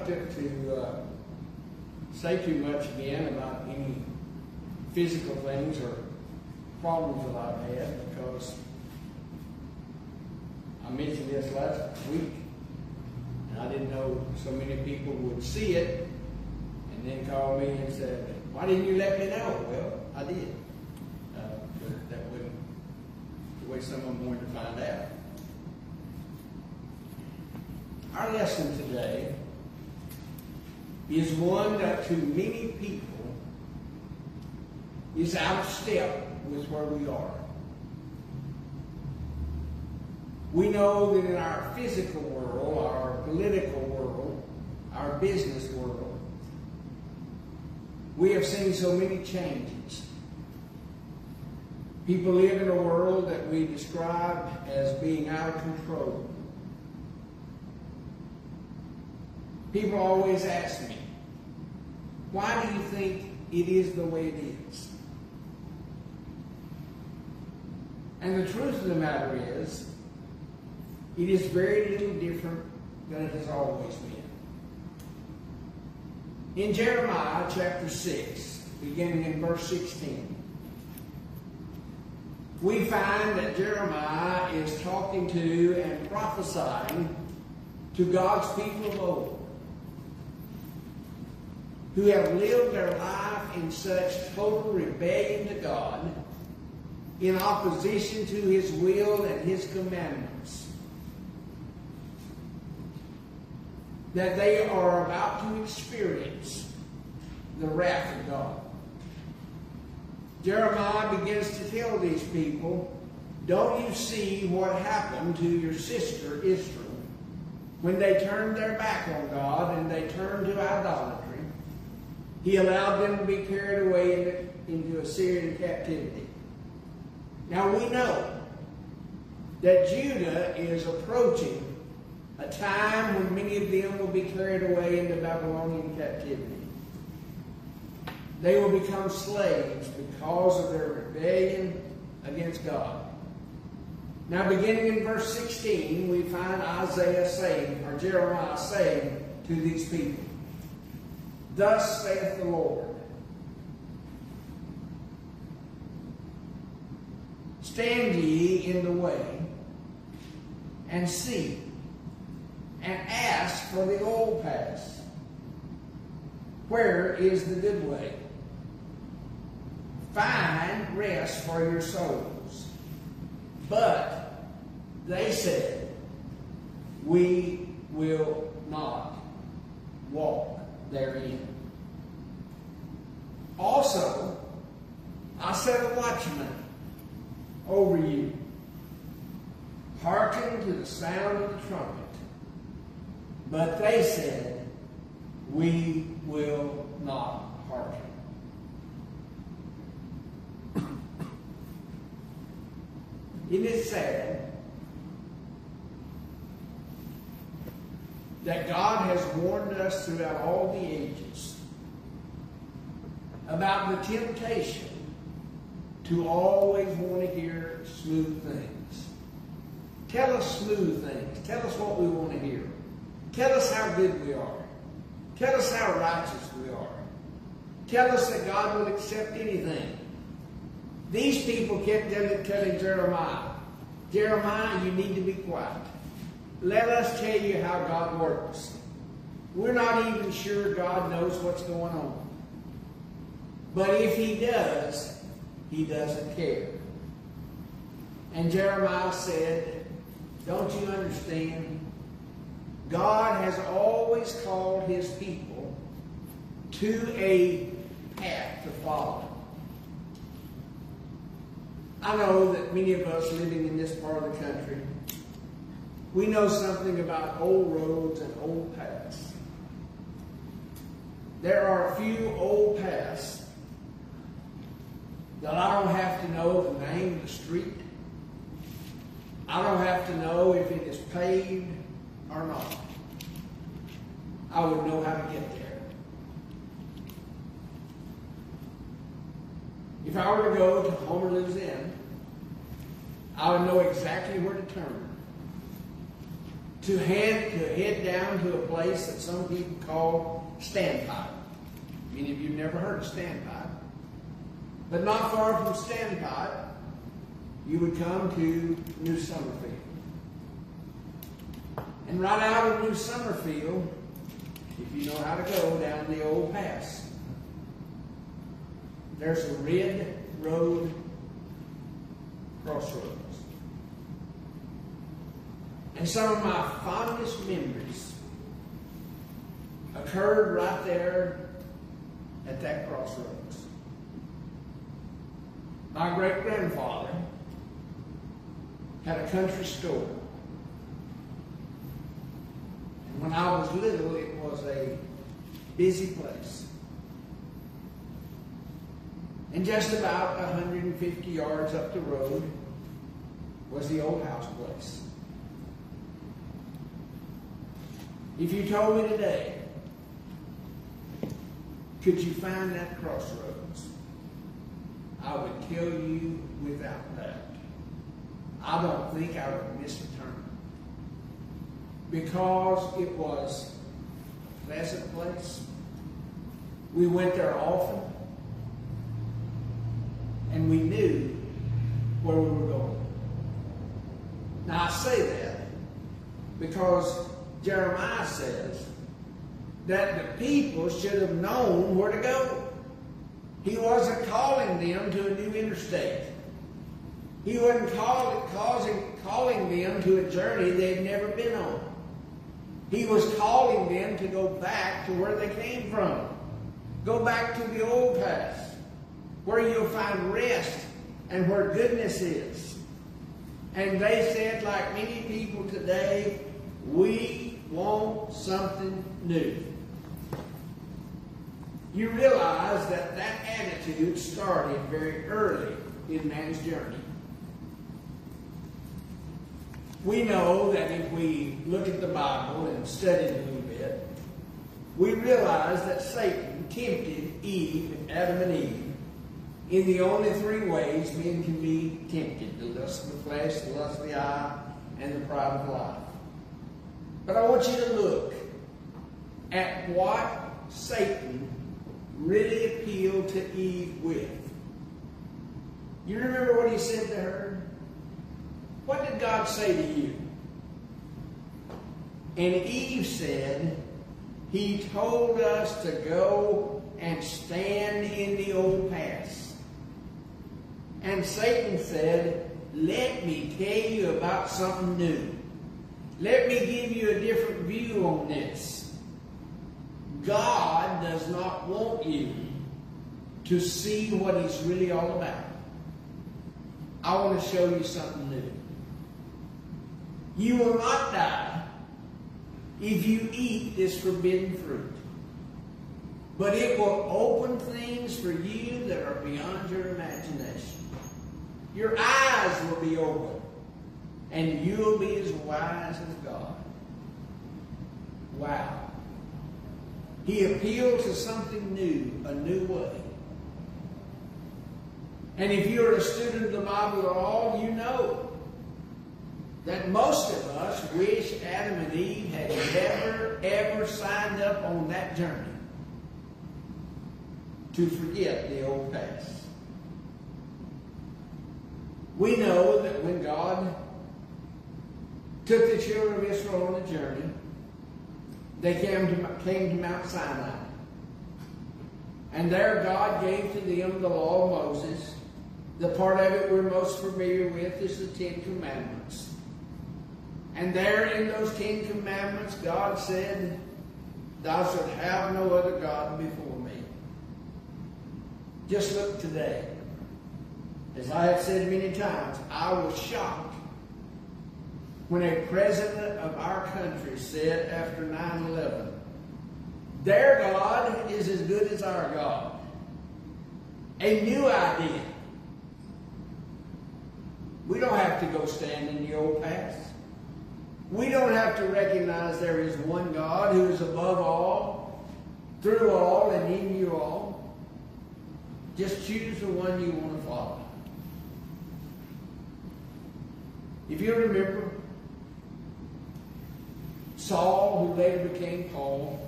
to say too much again about any physical things or problems that I've had, because I mentioned this last week, and I didn't know so many people would see it and then call me and said, "Why didn't you let me know?" Well, I did. But that wasn't the way some of them wanted to find out. Our lesson today is one that to many people is out of step with where we are. We know that in our physical world, our political world, our business world, we have seen so many changes. People live in a world that we describe as being out of control. People always ask me, why do you think it is the way it is? And the truth of the matter is, it is very little different than it has always been. In Jeremiah chapter 6, beginning in verse 16, we find that Jeremiah is talking to and prophesying to God's people of old, who have lived their life in such total rebellion to God, in opposition to His will and His commandments, that they are about to experience the wrath of God. Jeremiah begins to tell these people, don't you see what happened to your sister Israel when they turned their back on God and they turned to idolatry? He allowed them to be carried away into Assyrian captivity. Now we know that Judah is approaching a time when many of them will be carried away into Babylonian captivity. They will become slaves because of their rebellion against God. Now beginning in verse 16, we find Isaiah saying, or Jeremiah saying to these people, "Thus saith the Lord, stand ye in the way, and see, and ask for the old paths. Where is the good way? Find rest for your souls." But they said, "We will not walk therein." Also, I set a watchman over you. Hearken to the sound of the trumpet. But they said, "We will not hearken." Isn't it sad that God has warned us throughout all the ages about the temptation to always want to hear smooth things? Tell us smooth things. Tell us what we want to hear. Tell us how good we are. Tell us how righteous we are. Tell us that God will accept anything. These people kept telling Jeremiah, "Jeremiah, you need to be quiet. Let us tell you how God works. We're not even sure God knows what's going on. But if He does, He doesn't care." And Jeremiah said, "Don't you understand? God has always called His people to a path to follow. I know that many of us living in this part of the country, we know something about old roads and old paths. There are a few old paths that I don't have to know the name of the street. I don't have to know if it is paved or not. I would know how to get there. If I were to go to Homer Lives In, I would know exactly where to turn. to head down to a place that some people call Standpipe. Many of you have never heard of Standpipe. But not far from Standpipe, you would come to New Summerfield. And right out of New Summerfield, if you know how to go down the old pass, there's a Red Road crossroads. And some of my fondest memories occurred right there at that crossroads. My great-grandfather had a country store. And when I was little, it was a busy place. And just about 150 yards up the road was the old house place. If you told me today, could you find that crossroads? I would tell you without doubt. I don't think I would miss a turn. Because it was a pleasant place. We went there often. And we knew where we were going. Now I say that because Jeremiah says that the people should have known where to go. He wasn't calling them to a new interstate. He wasn't calling them to a journey they'd never been on. He was calling them to go back to where they came from. Go back to the old path, where you'll find rest and where goodness is. And they said, like many people today, we want something new. You realize that that attitude started very early in man's journey. We know that if we look at the Bible and study it a little bit, we realize that Satan tempted Adam and Eve, in the only three ways men can be tempted: the lust of the flesh, the lust of the eye, and the pride of life. But I want you to look at what Satan really appealed to Eve with. You remember what he said to her? What did God say to you? And Eve said, He told us to go and stand in the old paths. And Satan said, let me tell you about something new. Let me give you a different view on this. God does not want you to see what He's really all about. I want to show you something new. You will not die if you eat this forbidden fruit. But it will open things for you that are beyond your imagination. Your eyes will be open, and you'll be as wise as God. Wow. He appealed to something new, a new way. And if you're a student of the Bible at all, you know that most of us wish Adam and Eve had never, ever signed up on that journey to forget the old past. We know that when God took the children of Israel on a journey, they came to Mount Sinai. And there God gave to them the law of Moses. The part of it we're most familiar with is the Ten Commandments. And there in those Ten Commandments, God said, thou shalt have no other God before me. Just look today. As I have said many times, I was shocked when a president of our country said after 9/11, their God is as good as our God. A new idea. We don't have to go stand in the old past. We don't have to recognize there is one God who is above all, through all, and in you all. Just choose the one you want to follow. If you remember, Saul, who later became Paul,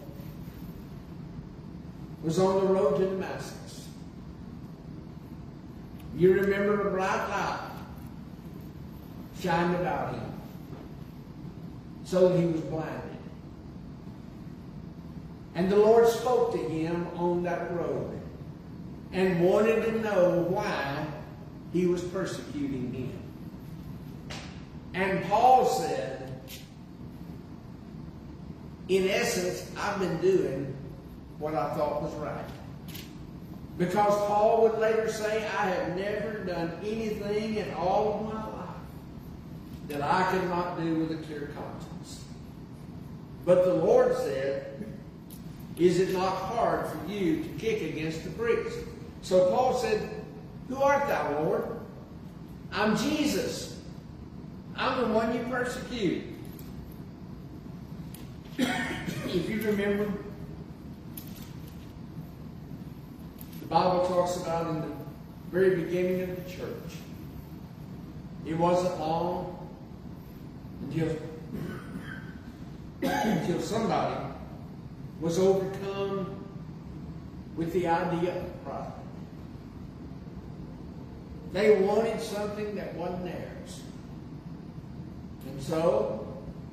was on the road to Damascus. You remember a bright light shined about him, so that he was blinded. And the Lord spoke to him on that road and wanted to know why he was persecuting him. And Paul said, in essence, I've been doing what I thought was right. Because Paul would later say, I have never done anything in all of my life that I could not do with a clear conscience. But the Lord said, is it not hard for you to kick against the pricks? So Paul said, who art thou, Lord? I'm Jesus. I'm the one you persecute. If you remember, the Bible talks about in the very beginning of the church, it wasn't long until somebody was overcome with the idea of pride. They wanted something that wasn't theirs. And so,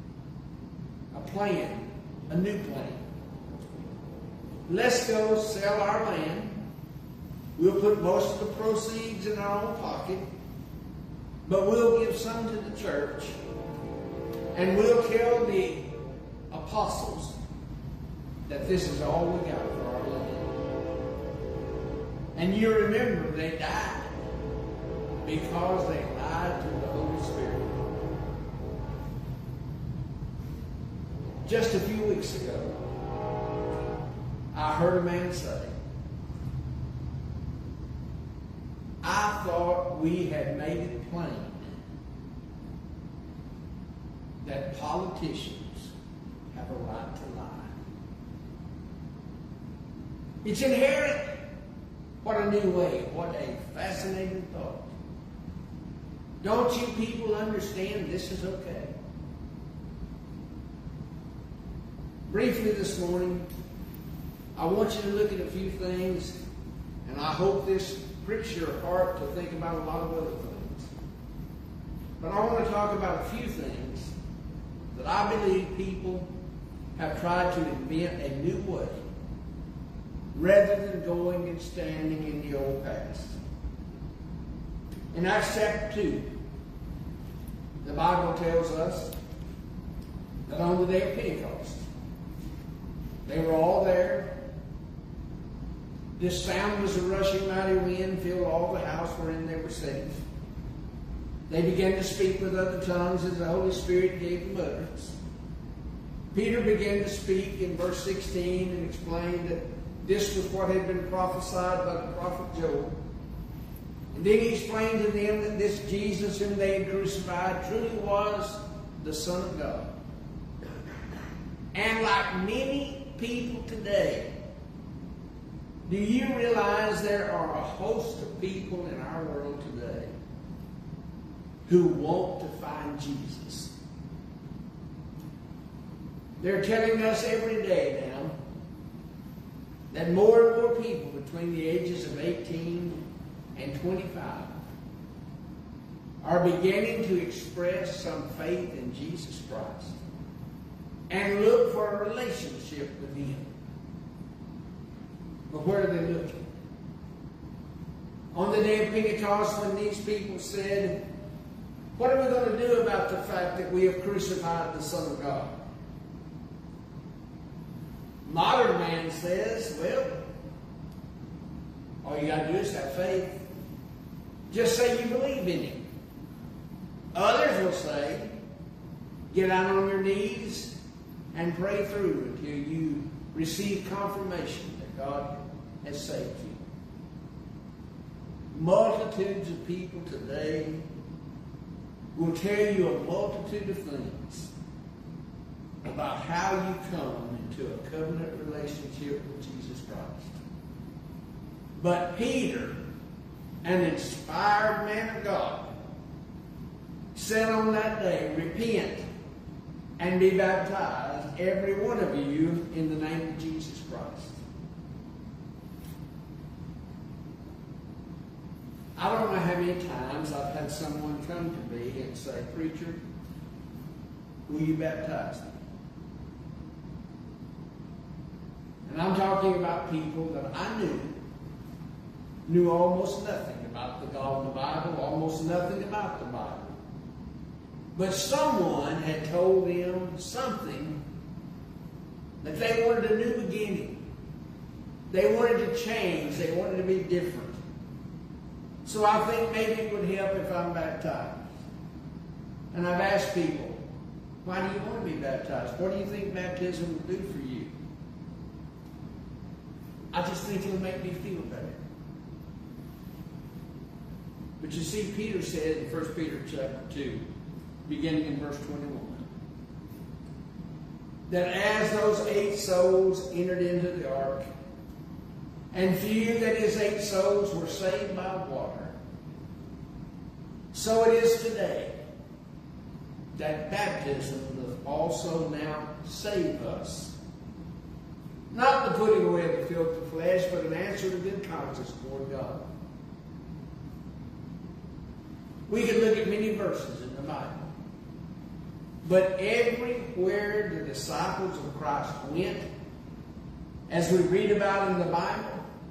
a new plan. Let's go sell our land. We'll put most of the proceeds in our own pocket, but we'll give some to the church, and we'll tell the apostles that this is all we got for our land. And you remember, they died because they lied to the Holy Spirit. Just a few weeks ago, I heard a man say, I thought we had made it plain that politicians have a right to lie. It's inherent. What a new way. What a fascinating thought. Don't you people understand this is okay? Briefly this morning, I want you to look at a few things, and I hope this pricks your heart to think about a lot of other things. But I want to talk about a few things that I believe people have tried to invent a new way rather than going and standing in the old past. In Acts chapter 2, the Bible tells us that on the day of Pentecost, they were all there. This sound was a rushing mighty wind, filled all the house wherein they were sitting. They began to speak with other tongues as the Holy Spirit gave them utterance. Peter began to speak in verse 16 and explained that this was what had been prophesied by the prophet Joel. And then he explained to them that this Jesus whom they had crucified truly was the Son of God. And like many people today, do you realize there are a host of people in our world today who want to find Jesus? They're telling us every day now that more and more people between the ages of 18 and 25 are beginning to express some faith in Jesus Christ and look for a relationship with Him. But where are they looking? On the day of Pentecost, when these people said, what are we going to do about the fact that we have crucified the Son of God? Modern man says, well, all you got to do is have faith. Just say you believe in Him. Others will say, get out on your knees and pray through until you receive confirmation that God has saved you. Multitudes of people today will tell you a multitude of things about how you come into a covenant relationship with Jesus Christ. But Peter, an inspired man of God, said on that day, repent and be baptized, every one of you in the name of Jesus Christ. I don't know how many times I've had someone come to me and say, "Preacher, will you baptize me?" And I'm talking about people that I knew almost nothing about the God of the Bible, almost nothing about the Bible. But someone had told them something that they wanted a new beginning. They wanted to change. They wanted to be different. So I think maybe it would help if I'm baptized. And I've asked people, "Why do you want to be baptized? What do you think baptism will do for you?" I just think it'll make me feel better. But you see, Peter said in 1 Peter chapter 2, beginning in verse 21, that as those 8 souls entered into the ark, and few, that is 8 souls, were saved by water, so it is today that baptism does also now save us. Not the putting away of the filthy flesh, but an answer to good conscience toward God. We could look at many verses in the Bible. But everywhere the disciples of Christ went, as we read about in the Bible,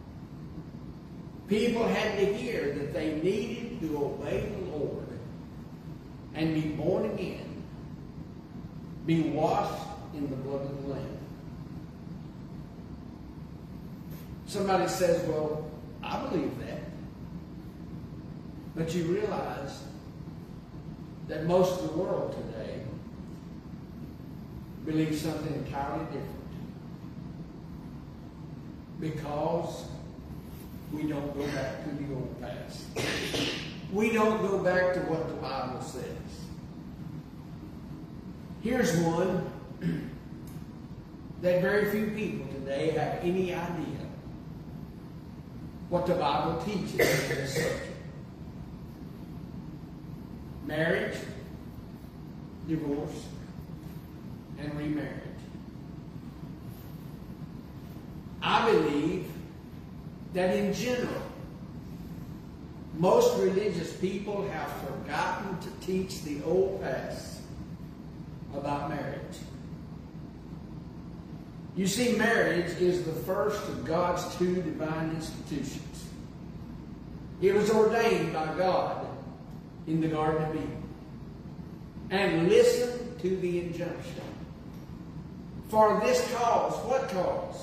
people had to hear that they needed to obey the Lord and be born again, be washed in the blood of the Lamb. Somebody says, "Well, I believe that." But you realize that most of the world today believes something entirely different. Because we don't go back to the old past. We don't go back to what the Bible says. Here's one that very few people today have any idea what the Bible teaches in this subject. Marriage, divorce, and remarriage. I believe that in general, most religious people have forgotten to teach the old past about marriage. You see, marriage is the first of God's 2 divine institutions. It was ordained by God in the Garden of Eden. And listen to the injunction. For this cause, what cause?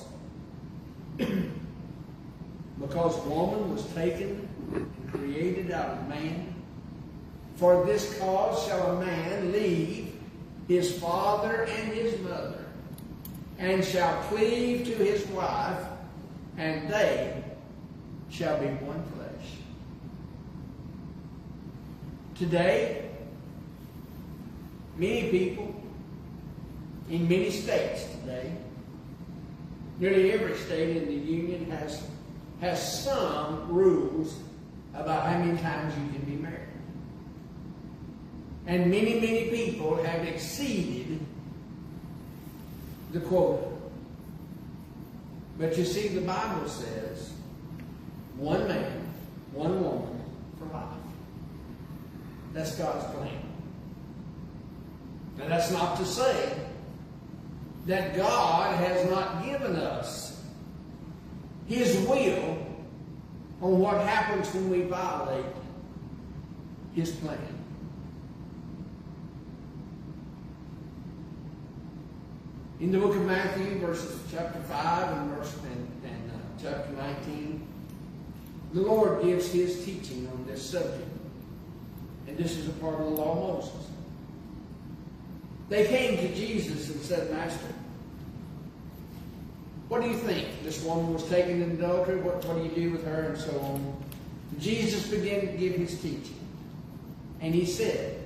Because woman was taken and created out of man. For this cause shall a man leave his father and his mother, and shall cleave to his wife, and they shall be one flesh. Today, many people in many states today, nearly every state in the Union has some rules about how many times you can be married. And many, many people have exceeded the quota. But you see, the Bible says, one man, one woman for life. That's God's plan. Now, that's not to say that God has not given us His will on what happens when we violate His plan. In the book of Matthew, chapter 5 and chapter 19, the Lord gives His teaching on this subject. And this is a part of the law of Moses. They came to Jesus and said, Master, what do you think? This woman was taken in adultery. What do you do with her? And so on. Jesus began to give His teaching. And He said,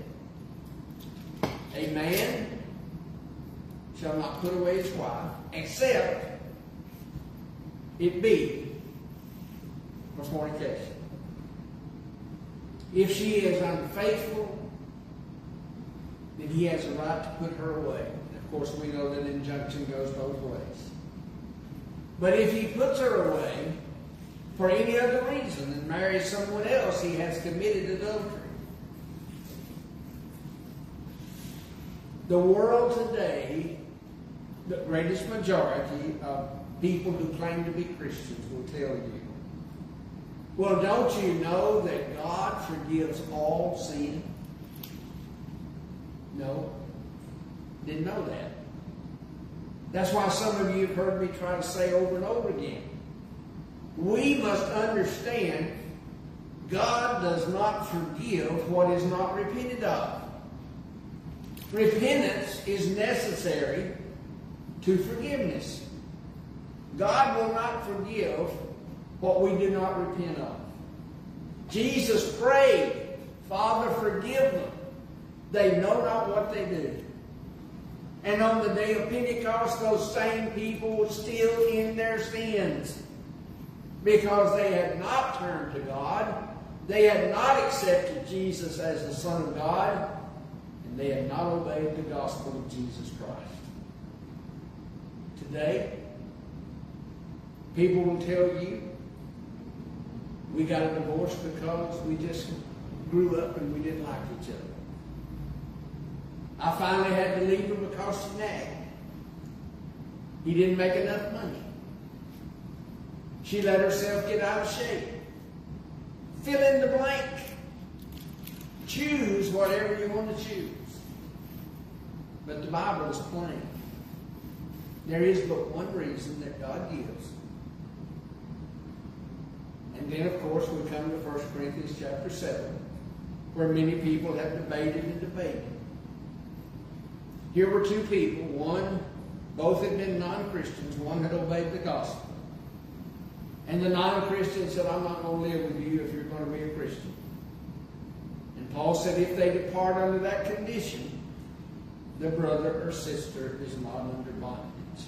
a man shall not put away his wife, except it be for fornication. If she is unfaithful, then he has a right to put her away. Of Of course, we know that injunction goes both ways. But if he puts her away for any other reason and marries someone else, he has committed adultery. The world today, the greatest majority of people who claim to be Christians will tell you, well, don't you know that God forgives all sin? No. Didn't know that. That's why some of you have heard me try to say over and over again, we must understand God does not forgive what is not repented of. Repentance is necessary to forgiveness. God will not forgive what we do not repent of. Jesus prayed, Father, forgive them. They know not what they do. And on the day of Pentecost, those same people were still in their sins because they had not turned to God. They had not accepted Jesus as the Son of God. And they had not obeyed the gospel of Jesus Christ. Today, people will tell you, we got a divorce because we just grew up and we didn't like each other. I finally had to leave him because he nagged. He didn't make enough money. She let herself get out of shape. Fill in the blank. Choose whatever you want to choose. But the Bible is plain. There is but one reason that God gives. And then, of course, we come to 1 Corinthians chapter 7, where many people have debated and debated. Here were two people. Both had been non-Christians. One had obeyed the gospel. And the non-Christian said, I'm not going to live with you if you're going to be a Christian. And Paul said if they depart under that condition, the brother or sister is not under bondage.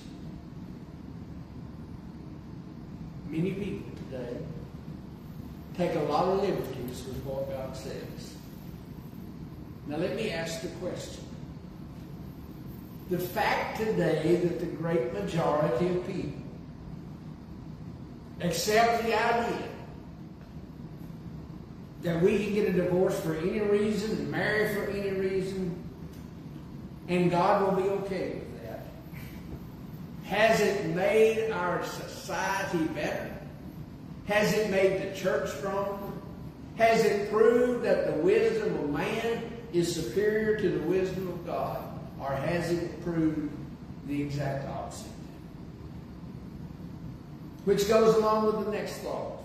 Many people today take a lot of liberties with what God says. Now let me ask the question. The fact today that the great majority of people accept the idea that we can get a divorce for any reason and marry for any reason and God will be okay with that. Has it made our society better? Has it made the church stronger? Has it proved that the wisdom of man is superior to the wisdom of God? Or has it proved the exact opposite? Which goes along with the next thought.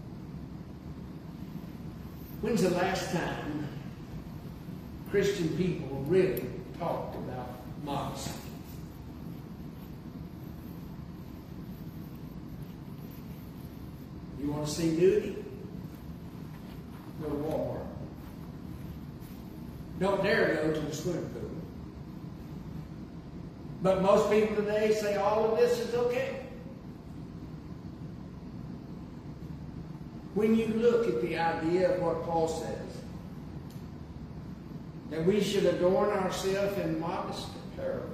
When's the last time Christian people really talked about modesty? You want to see nudity? Go to Walmart. Don't dare go to the swimming pool. But most people today say all of this is okay. When you look at the idea of what Paul says, that we should adorn ourselves in modest apparel,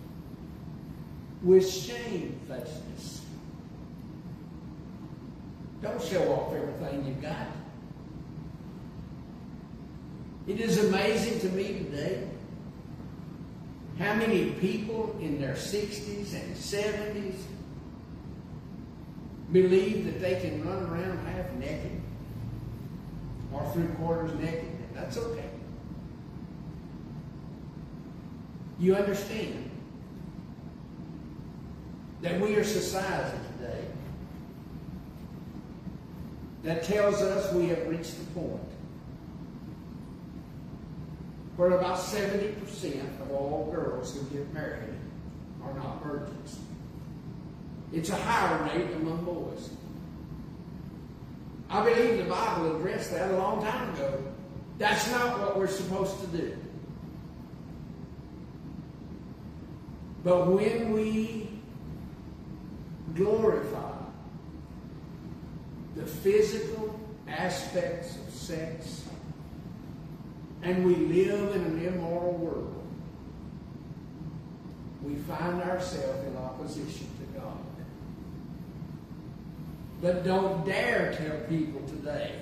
with shamefacedness. Don't show off everything you've got. It is amazing to me today how many people in their 60s and 70s believe that they can run around half naked or 3/4 naked, and that's okay. You understand that we are a society today that tells us we have reached the point where about 70% of all girls who get married are not virgins. It's a higher rate among boys. I believe the Bible addressed that a long time ago. That's not what we're supposed to do. But when we glorify the physical aspects of sex, and we live in an immoral world, we find ourselves in opposition to God. But don't dare tell people today.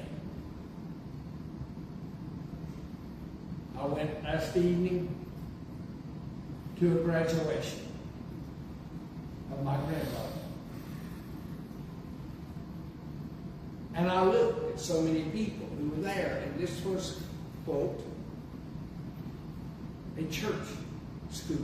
I went last evening to a graduation of my granddaughter. And I looked at so many people who were there, and this was, quote, a church school.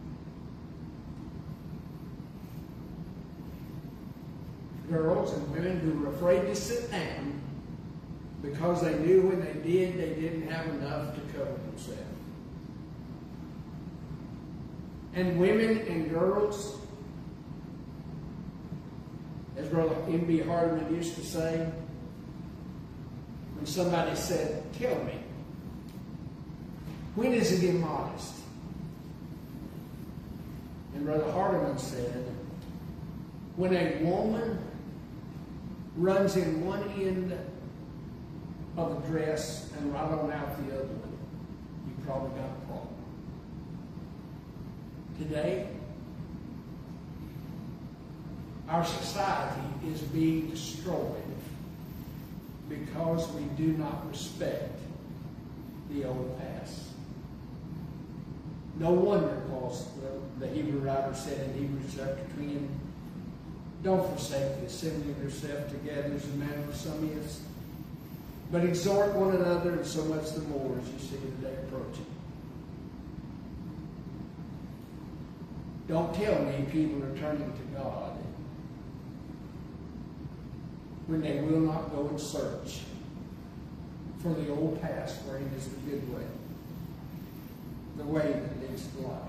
Girls and women who were afraid to sit down because they knew when they did, they didn't have enough to cover themselves. And women and girls, as Brother M.B. Hardeman used to say, when somebody said, tell me, when is it immodest? And Brother Hardeman said, when a woman runs in one end of the dress and right on out the other one, you probably got a problem. Today, our society is being destroyed because we do not respect the old past. No wonder, because the Hebrew writer said in Hebrews chapter 10, don't forsake the assembly of yourself together as a manner of some is, but exhort one another, and so much the more as you see the day approaching. Don't tell me people are turning to God when they will not go and search for the old past wherein is the good way, the way that leads to life.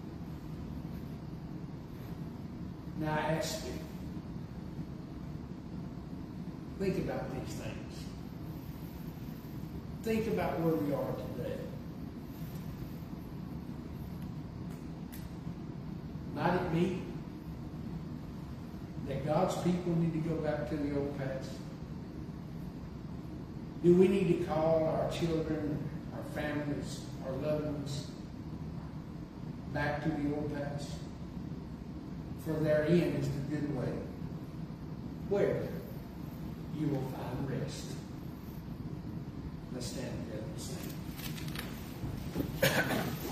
Now I ask you, think about these things. Think about where we are today. Might it be that God's people need to go back to the old past? Do we need to call our children, our families, our loved ones back to the old past? For therein is the good way, where you will find rest. Let's stand together and sing.